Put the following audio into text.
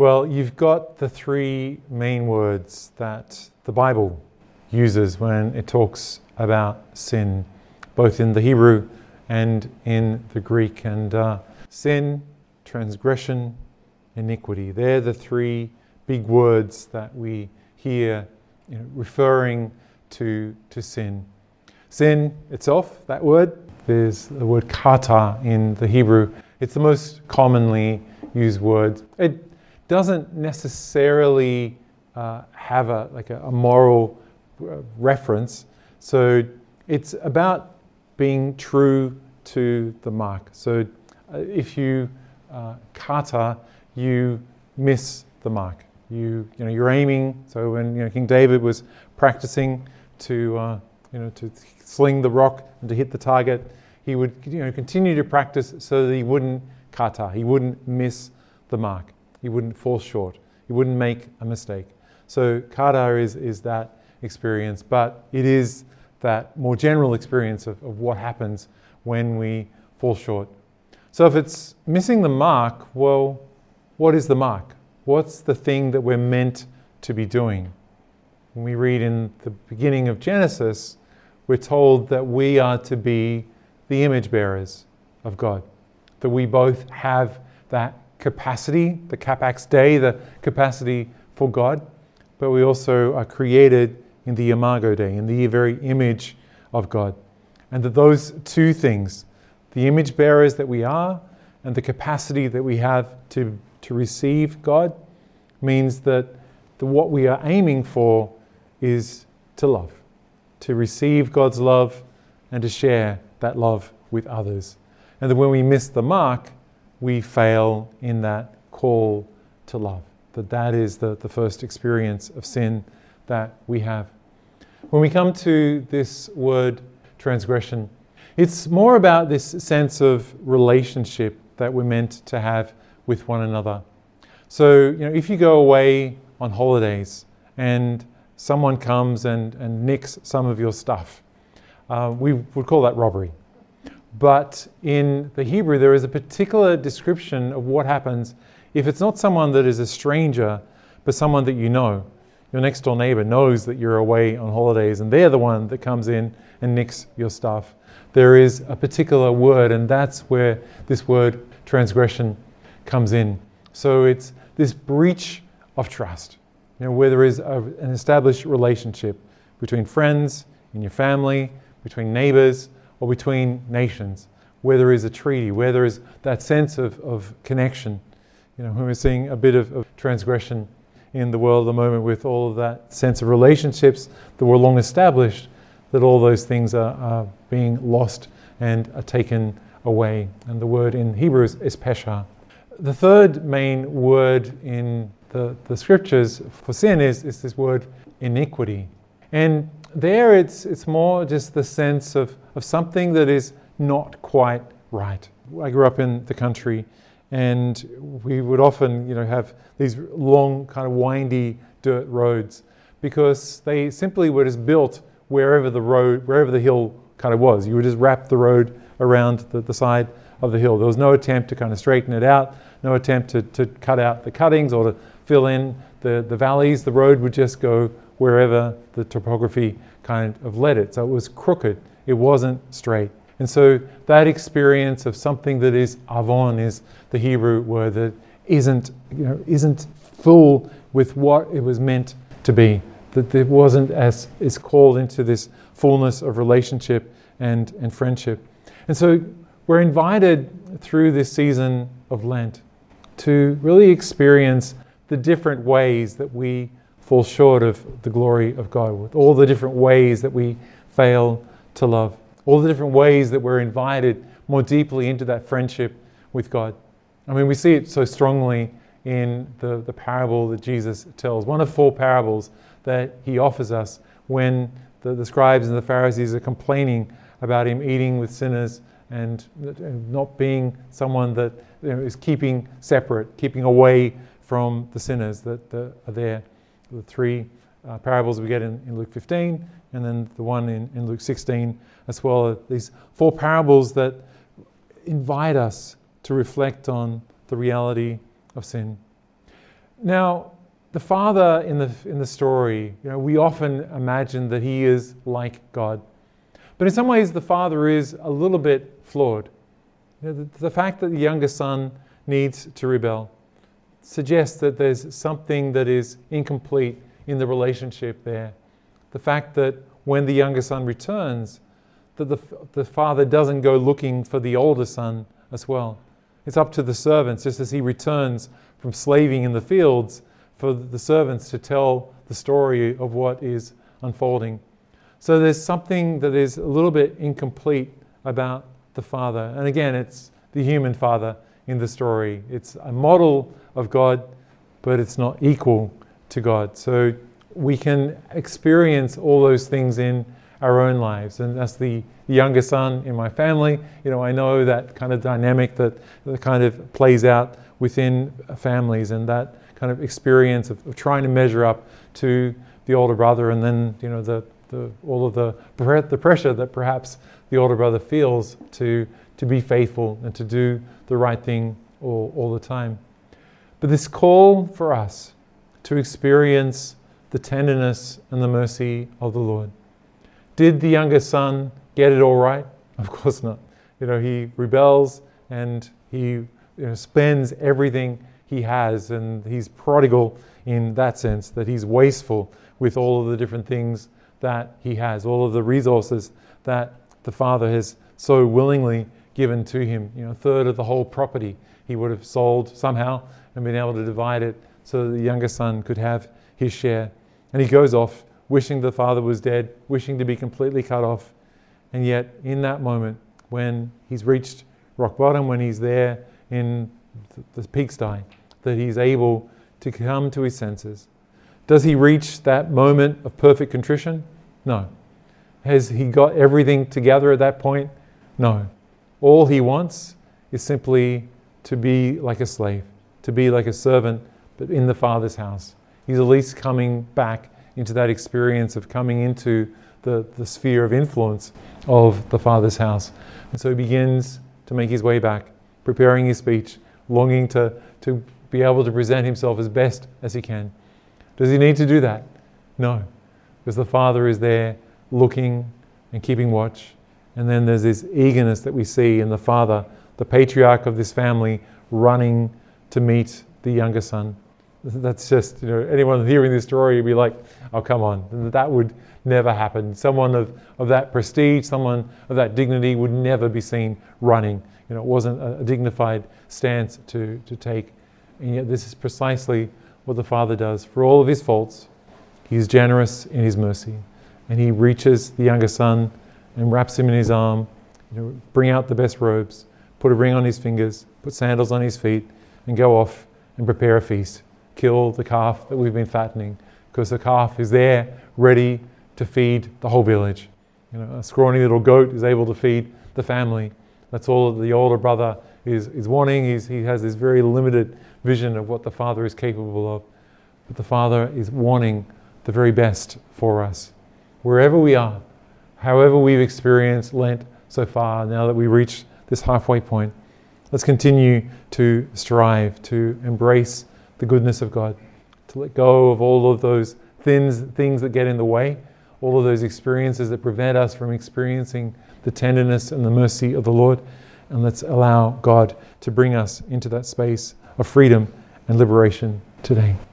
Well, you've got the three main words that the Bible uses when it talks about sin, both in the Hebrew and in the Greek. And sin, transgression, iniquity. They're the three big words that we hear referring to sin. Sin itself, that word, there's the word kata in the Hebrew. It's the most commonly used word. It doesn't necessarily have a moral reference. So it's about being true to the mark. So if you kata, you miss the mark. You're aiming. So when King David was practicing to sling the rock and to hit the target, he would continue to practice so that he wouldn't kata, he wouldn't miss the mark, he wouldn't fall short, he wouldn't make a mistake. So kata is that experience, but it is that more general experience of what happens when we fall short. So if it's missing the mark, well, what is the mark? What's the thing that we're meant to be doing? When we read in the beginning of Genesis, we're told that we are to be the image bearers of God, that we both have that capacity, the capax Dei, the capacity for God, but we also are created in the imago Dei, in the very image of God. And that those two things, the image bearers that we are and the capacity that we have to receive God, means that what we are aiming for is to love, to receive God's love and to share that love with others. And that when we miss the mark, we fail in that call to love. That is the first experience of sin that we have. When we come to this word transgression, it's more about this sense of relationship that we're meant to have with one another. So, if you go away on holidays and someone comes and nicks some of your stuff, we would call that robbery. But in the Hebrew, there is a particular description of what happens if it's not someone that is a stranger, but someone that you know. Your next door neighbor knows that you're away on holidays and they're the one that comes in and nicks your stuff. There is a particular word, and that's where this word transgression comes in. So it's this breach of trust, where there is an established relationship between friends, in your family, between neighbors, or between nations, where there is a treaty, where there is that sense of connection. When we're seeing a bit of transgression in the world at the moment with all of that sense of relationships that were long established, that all those things are being lost and are taken away. And the word in Hebrew is pesha. The third main word in the scriptures for sin is this word iniquity. And there it's more just the sense of something that is not quite right. I grew up in the country, and we would often have these long kind of windy dirt roads because they simply were just built wherever the hill kind of was. You would just wrap the road around the side of the hill. There was no attempt to kind of straighten it out, no attempt to cut out the cuttings or to fill in the valleys. The road would just go wherever the topography kind of led it. So it was crooked. It wasn't straight. And so that experience of something that is avon is the Hebrew word that isn't full with what it was meant to be. That it wasn't as is called into this fullness of relationship and friendship. And so we're invited through this season of Lent to really experience the different ways that we fall short of the glory of God, with all the different ways that we fail to love, all the different ways that we're invited more deeply into that friendship with God. I mean, we see it so strongly in the parable that Jesus tells, one of 4 parables that he offers us when the scribes and the Pharisees are complaining about him eating with sinners and not being someone that is keeping separate, keeping away from the sinners that are there. The 3 parables we get in Luke 15, and then the one in Luke 16 as well. These 4 parables that invite us to reflect on the reality of sin. Now, the Father in the story, we often imagine that he is like God. But in some ways, the Father is a little bit flawed. The fact that the younger son needs to rebel suggests that there's something that is incomplete in the relationship there. The fact that when the younger son returns, that the father doesn't go looking for the older son as well. It's up to the servants, just as he returns from slaving in the fields, for the servants to tell the story of what is unfolding. So there's something that is a little bit incomplete about the Father. And again, it's the human Father in the story. It's a model of God, but it's not equal to God. So we can experience all those things in our own lives. And as the younger son in my family, I know that kind of dynamic that kind of plays out within families, and that kind of experience of trying to measure up to the older brother, and then all of the pressure that perhaps the older brother feels to be faithful and to do the right thing all the time. But this call for us to experience the tenderness and the mercy of the Lord. Did the younger son get it all right? Of course not. He rebels and he spends everything he has, and he's prodigal in that sense, that he's wasteful with all of the different things that he has, all of the resources that the Father has so willingly given to him. A third of the whole property he would have sold somehow and been able to divide it so that the younger son could have his share. And he goes off wishing the father was dead, wishing to be completely cut off. And yet in that moment, when he's reached rock bottom, when he's there in the pigsty, that he's able to come to his senses. Does he reach that moment of perfect contrition? No. Has he got everything together at that point? No. All he wants is simply to be like a slave, to be like a servant, but in the Father's house. He's at least coming back into that experience of coming into the sphere of influence of the Father's house. And so he begins to make his way back, preparing his speech, longing to be able to present himself as best as he can. Does he need to do that? No, because the Father is there looking and keeping watch. And then there's this eagerness that we see in the father, the patriarch of this family, running to meet the younger son. That's just, anyone hearing this story would be like, oh, come on, that would never happen. Someone of that prestige, someone of that dignity would never be seen running. It wasn't a dignified stance to take. And yet this is precisely what the Father does. For all of his faults, he is generous in his mercy. And he reaches the younger son and wraps him in his arm, bring out the best robes, put a ring on his fingers, put sandals on his feet, and go off and prepare a feast. Kill the calf that we've been fattening, because the calf is there ready to feed the whole village. A scrawny little goat is able to feed the family. That's all that the older brother is wanting. He has this very limited vision of what the Father is capable of. But the Father is wanting the very best for us. Wherever we are, however we've experienced Lent so far, now that we reach this halfway point, let's continue to strive to embrace the goodness of God, to let go of all of those things that get in the way, all of those experiences that prevent us from experiencing the tenderness and the mercy of the Lord. And let's allow God to bring us into that space of freedom and liberation today.